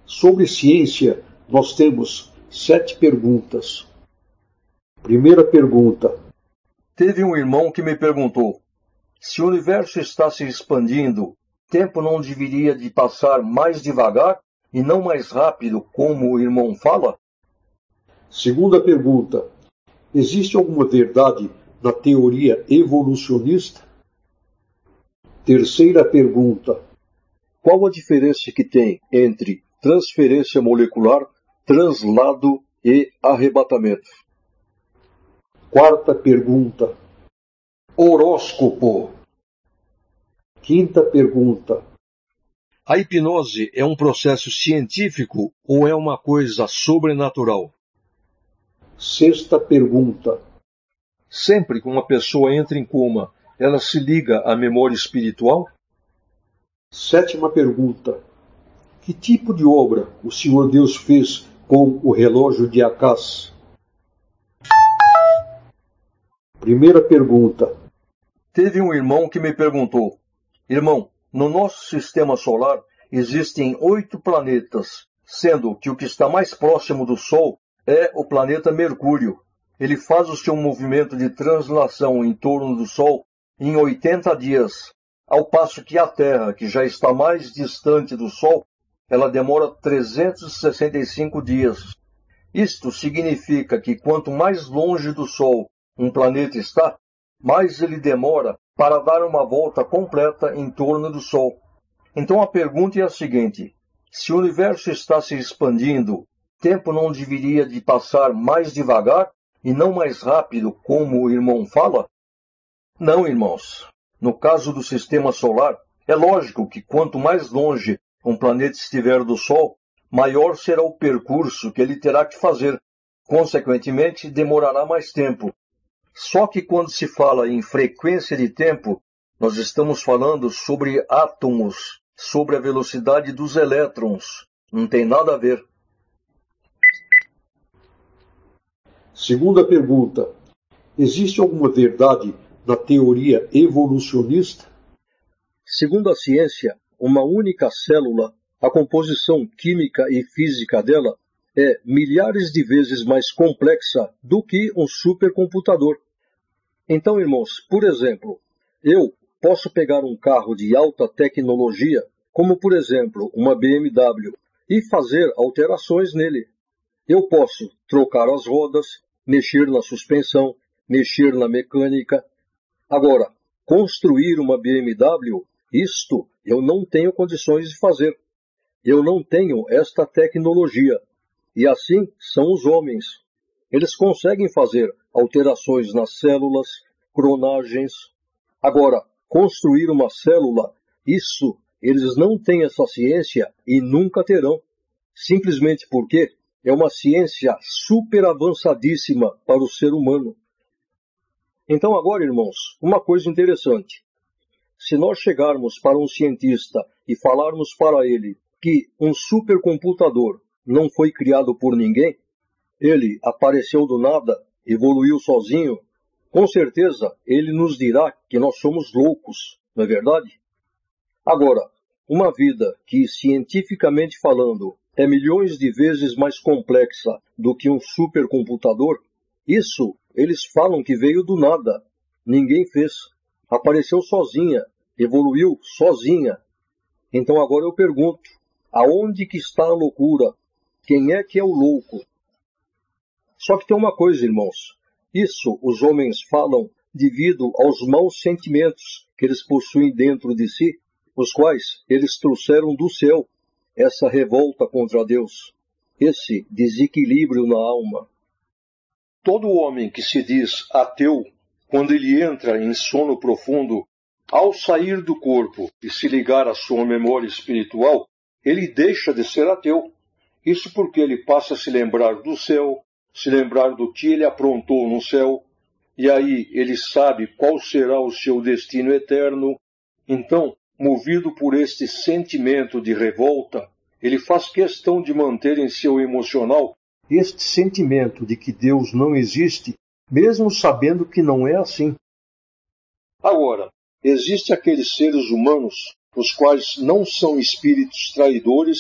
Sobre ciência, nós temos 7 perguntas. Primeira pergunta. Teve um irmão que me perguntou: se o universo está se expandindo, tempo não deveria de passar mais devagar e não mais rápido, como o irmão fala? Segunda pergunta. Existe alguma verdade na teoria evolucionista? Terceira pergunta. Qual a diferença que tem entre transferência molecular, translado e arrebatamento? Quarta pergunta. Horóscopo. Quinta pergunta. A hipnose é um processo científico ou é uma coisa sobrenatural? Sexta pergunta. Sempre que uma pessoa entra em coma, ela se liga à memória espiritual? Sétima pergunta. Que tipo de obra o Senhor Deus fez com o relógio de Acás? Primeira pergunta. Teve um irmão que me perguntou: irmão, no nosso sistema solar existem 8 planetas, sendo que o que está mais próximo do Sol é o planeta Mercúrio. Ele faz o seu movimento de translação em torno do Sol em 80 dias, ao passo que a Terra, que já está mais distante do Sol, ela demora 365 dias. Isto significa que quanto mais longe do Sol um planeta está, mais ele demora para dar uma volta completa em torno do Sol. Então a pergunta é a seguinte: se o universo está se expandindo, tempo não deveria de passar mais devagar e não mais rápido, como o irmão fala? Não, irmãos. No caso do sistema solar, é lógico que quanto mais longe um planeta estiver do Sol, maior será o percurso que ele terá que fazer. Consequentemente, demorará mais tempo. Só que quando se fala em frequência de tempo, nós estamos falando sobre átomos, sobre a velocidade dos elétrons. Não tem nada a ver. Segunda pergunta. Existe alguma verdade na teoria evolucionista? Segundo a ciência, uma única célula, a composição química e física dela, é milhares de vezes mais complexa do que um supercomputador. Então, irmãos, por exemplo, eu posso pegar um carro de alta tecnologia, como por exemplo uma BMW, e fazer alterações nele. Eu posso trocar as rodas, mexer na suspensão, mexer na mecânica. Agora, construir uma BMW, isto eu não tenho condições de fazer. Eu não tenho esta tecnologia. E assim são os homens. Eles conseguem fazer alterações nas células, clonagens. Agora, construir uma célula, isso eles não têm essa ciência e nunca terão. Simplesmente porque é uma ciência super avançadíssima para o ser humano. Então agora, irmãos, uma coisa interessante. Se nós chegarmos para um cientista e falarmos para ele que um supercomputador não foi criado por ninguém, ele apareceu do nada, evoluiu sozinho, com certeza ele nos dirá que nós somos loucos, não é verdade? Agora, uma vida que, cientificamente falando, é milhões de vezes mais complexa do que um supercomputador, isso eles falam que veio do nada, ninguém fez, apareceu sozinha, evoluiu sozinha. Então agora eu pergunto, aonde que está a loucura? Quem é que é o louco? Só que tem uma coisa, irmãos, isso os homens falam devido aos maus sentimentos que eles possuem dentro de si, os quais eles trouxeram do céu, essa revolta contra Deus, esse desequilíbrio na alma. Todo homem que se diz ateu, quando ele entra em sono profundo, ao sair do corpo e se ligar à sua memória espiritual, ele deixa de ser ateu. Isso porque ele passa a se lembrar do céu, se lembrar do que ele aprontou no céu, e aí ele sabe qual será o seu destino eterno. Então, movido por este sentimento de revolta, ele faz questão de manter em seu emocional este sentimento de que Deus não existe, mesmo sabendo que não é assim. Agora, existem aqueles seres humanos, os quais não são espíritos traidores,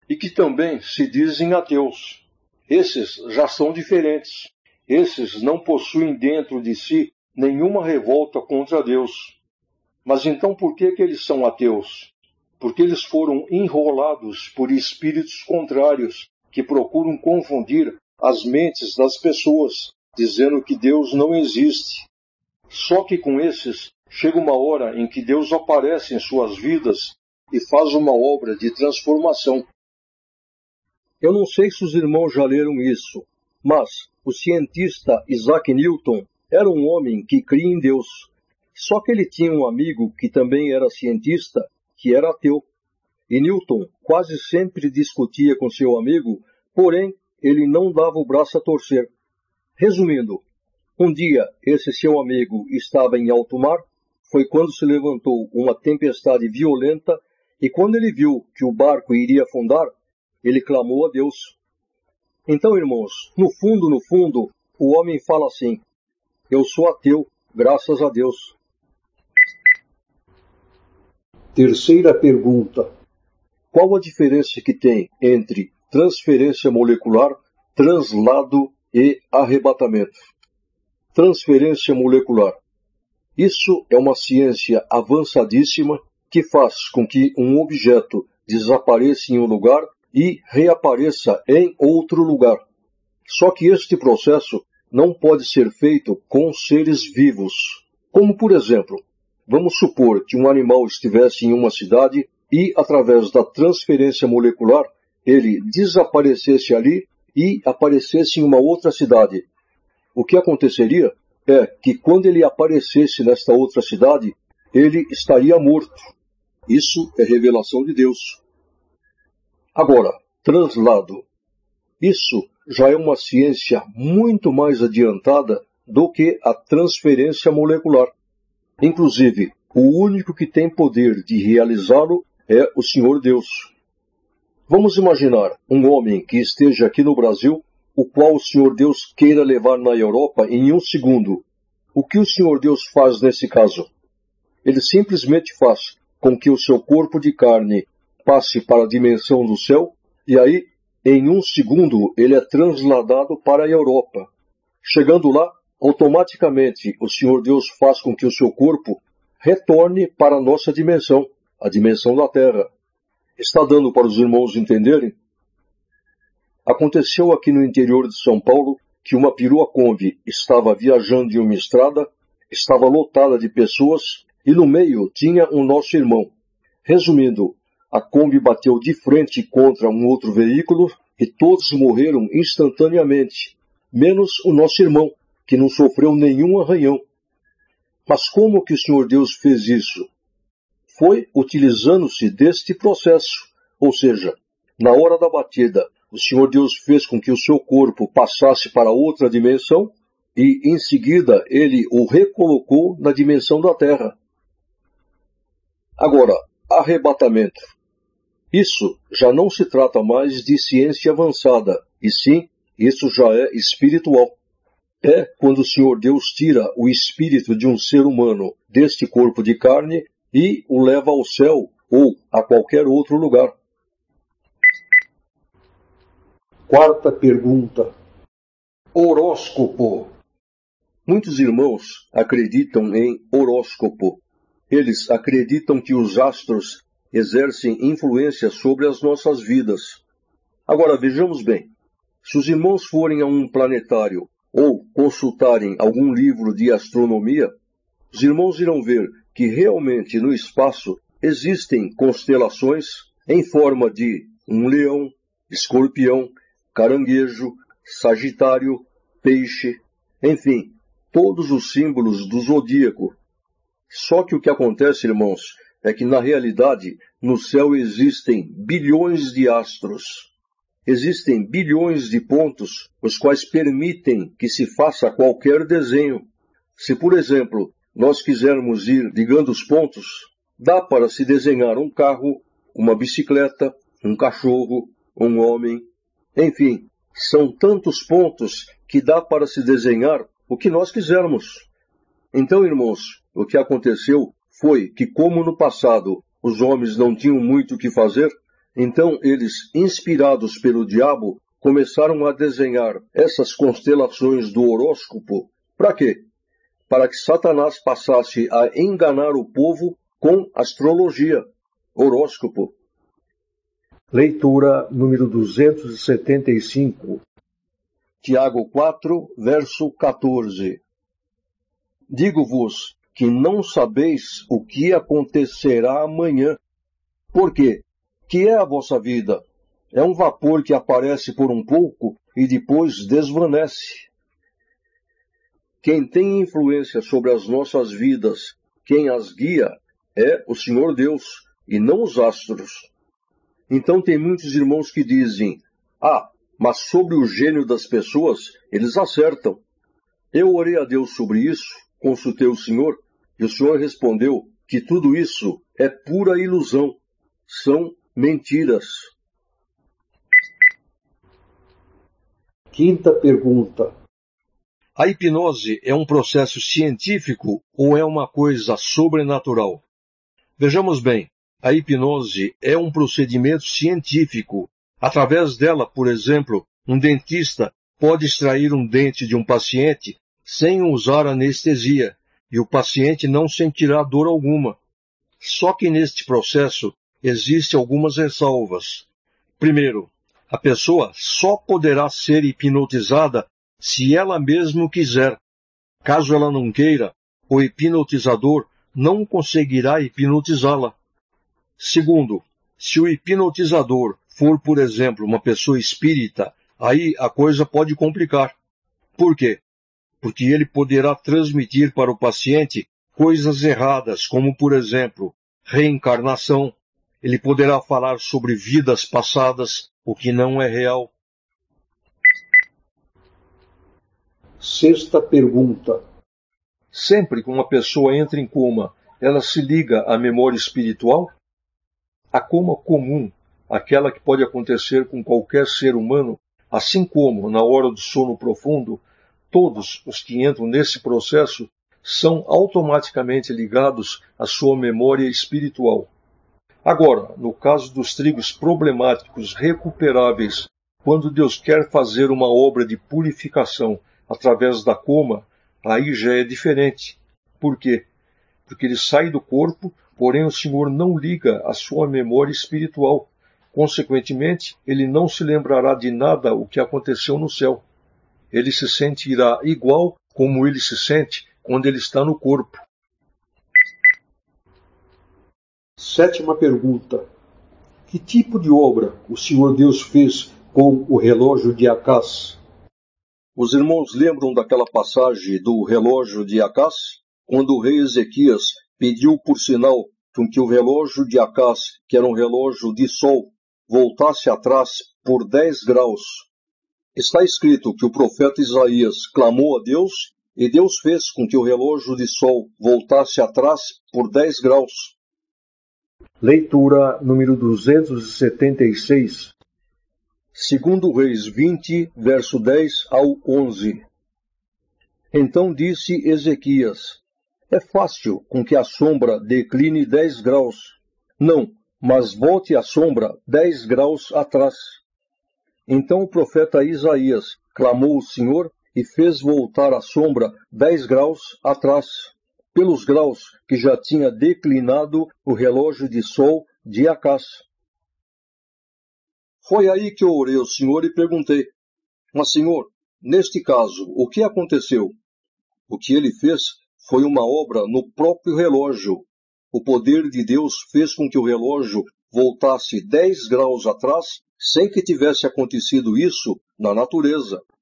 e que também se dizem ateus. Esses já são diferentes. Esses não possuem dentro de si nenhuma revolta contra Deus. Mas então por que eles são ateus? Porque eles foram enrolados por espíritos contrários que procuram confundir as mentes das pessoas, dizendo que Deus não existe. Só que com esses, chega uma hora em que Deus aparece em suas vidas e faz uma obra de transformação. Eu não sei se os irmãos já leram isso, mas o cientista Isaac Newton era um homem que cria em Deus. Só que ele tinha um amigo que também era cientista, que era ateu. E Newton quase sempre discutia com seu amigo, porém ele não dava o braço a torcer. Resumindo, um dia esse seu amigo estava em alto mar, foi quando se levantou uma tempestade violenta, e quando ele viu que o barco iria afundar, ele clamou a Deus. Então, irmãos, no fundo, o homem fala assim: eu sou ateu, graças a Deus. Terceira pergunta. Qual a diferença que tem entre transferência molecular, translado e arrebatamento? Transferência molecular. Isso é uma ciência avançadíssima que faz com que um objeto desapareça em um lugar e reapareça em outro lugar. Só que este processo não pode ser feito com seres vivos. Como, por exemplo, vamos supor que um animal estivesse em uma cidade e, através da transferência molecular, ele desaparecesse ali e aparecesse em uma outra cidade. O que aconteceria é que, quando ele aparecesse nesta outra cidade, ele estaria morto. Isso é revelação de Deus. Agora, translado. Isso já é uma ciência muito mais adiantada do que a transferência molecular. Inclusive, o único que tem poder de realizá-lo é o Senhor Deus. Vamos imaginar um homem que esteja aqui no Brasil, o qual o Senhor Deus queira levar na Europa em 1 segundo. O que o Senhor Deus faz nesse caso? Ele simplesmente faz com que o seu corpo de carne passe para a dimensão do céu, e aí, em 1 segundo, ele é transladado para a Europa. Chegando lá, automaticamente o Senhor Deus faz com que o seu corpo retorne para a nossa dimensão, a dimensão da Terra. Está dando para os irmãos entenderem? Aconteceu aqui no interior de São Paulo que uma perua Kombi estava viajando em uma estrada, estava lotada de pessoas e no meio tinha um nosso irmão. Resumindo, a Kombi bateu de frente contra um outro veículo e todos morreram instantaneamente, menos o nosso irmão, que não sofreu nenhum arranhão. Mas como que o Senhor Deus fez isso? Foi utilizando-se deste processo, ou seja, na hora da batida, o Senhor Deus fez com que o seu corpo passasse para outra dimensão e, em seguida, ele o recolocou na dimensão da Terra. Agora, arrebatamento. Isso já não se trata mais de ciência avançada, e sim, isso já é espiritual. É quando o Senhor Deus tira o espírito de um ser humano deste corpo de carne e o leva ao céu ou a qualquer outro lugar. Quarta pergunta. Horóscopo. Muitos irmãos acreditam em horóscopo. Eles acreditam que os astros exercem influência sobre as nossas vidas. Agora vejamos bem. Se os irmãos forem a um planetário ou consultarem algum livro de astronomia, os irmãos irão ver que realmente no espaço existem constelações em forma de um leão, escorpião, caranguejo, sagitário, peixe, enfim, todos os símbolos do zodíaco. Só que o que acontece, irmãos, é que na realidade no céu existem bilhões de astros. Existem bilhões de pontos, os quais permitem que se faça qualquer desenho. Se, por exemplo, nós quisermos ir ligando os pontos, dá para se desenhar um carro, uma bicicleta, um cachorro, um homem. Enfim, são tantos pontos que dá para se desenhar o que nós quisermos. Então, irmãos, o que aconteceu foi que, como no passado os homens não tinham muito o que fazer, Então eles, inspirados pelo diabo, começaram a desenhar essas constelações do horóscopo. Para quê? Para que Satanás passasse a enganar o povo com astrologia, horóscopo. Leitura número 275. Tiago 4, verso 14. Digo-vos que não sabeis o que acontecerá amanhã. Por quê? Que é a vossa vida? É um vapor que aparece por um pouco e depois desvanece. Quem tem influência sobre as nossas vidas, quem as guia, é o Senhor Deus, e não os astros. Então tem muitos irmãos que dizem, mas sobre o gênio das pessoas, eles acertam. Eu orei a Deus sobre isso, consultei o Senhor, e o Senhor respondeu que tudo isso é pura ilusão, são mentiras. Quinta pergunta. A hipnose é um processo científico ou é uma coisa sobrenatural? Vejamos bem, a hipnose é um procedimento científico. Através dela, por exemplo, um dentista pode extrair um dente de um paciente sem usar anestesia, e o paciente não sentirá dor alguma. Só que neste processo existem algumas ressalvas. Primeiro, a pessoa só poderá ser hipnotizada se ela mesma quiser. Caso ela não queira, o hipnotizador não conseguirá hipnotizá-la. Segundo, se o hipnotizador for, por exemplo, uma pessoa espírita, aí a coisa pode complicar. Por quê? Porque ele poderá transmitir para o paciente coisas erradas, como, por exemplo, reencarnação. Ele poderá falar sobre vidas passadas, o que não é real. Sexta pergunta. Sempre que uma pessoa entra em coma, ela se liga à memória espiritual? A coma comum, aquela que pode acontecer com qualquer ser humano, assim como na hora do sono profundo, todos os que entram nesse processo são automaticamente ligados à sua memória espiritual. Agora, no caso dos trigos problemáticos recuperáveis, quando Deus quer fazer uma obra de purificação através da coma, aí já é diferente. Por quê? Porque ele sai do corpo, porém o Senhor não liga a sua memória espiritual. Consequentemente, ele não se lembrará de nada o que aconteceu no céu. Ele se sentirá igual como ele se sente quando ele está no corpo. Sétima pergunta. Que tipo de obra o Senhor Deus fez com o relógio de Acás? Os irmãos lembram daquela passagem do relógio de Acás? Quando o rei Ezequias pediu por sinal com que o relógio de Acás, que era um relógio de sol, voltasse atrás por 10 graus. Está escrito que o profeta Isaías clamou a Deus e Deus fez com que o relógio de sol voltasse atrás por 10 graus. Leitura número 276. Segundo Reis 20, verso 10 ao 11. Então disse Ezequias, é fácil com que a sombra decline 10 graus. Não, mas volte a sombra 10 graus atrás. Então o profeta Isaías clamou ao Senhor e fez voltar a sombra 10 graus atrás, pelos graus que já tinha declinado o relógio de sol de Acás. Foi aí que eu orei ao Senhor e perguntei, mas Senhor, neste caso, o que aconteceu? O que ele fez foi uma obra no próprio relógio. O poder de Deus fez com que o relógio voltasse 10 graus atrás, sem que tivesse acontecido isso na natureza.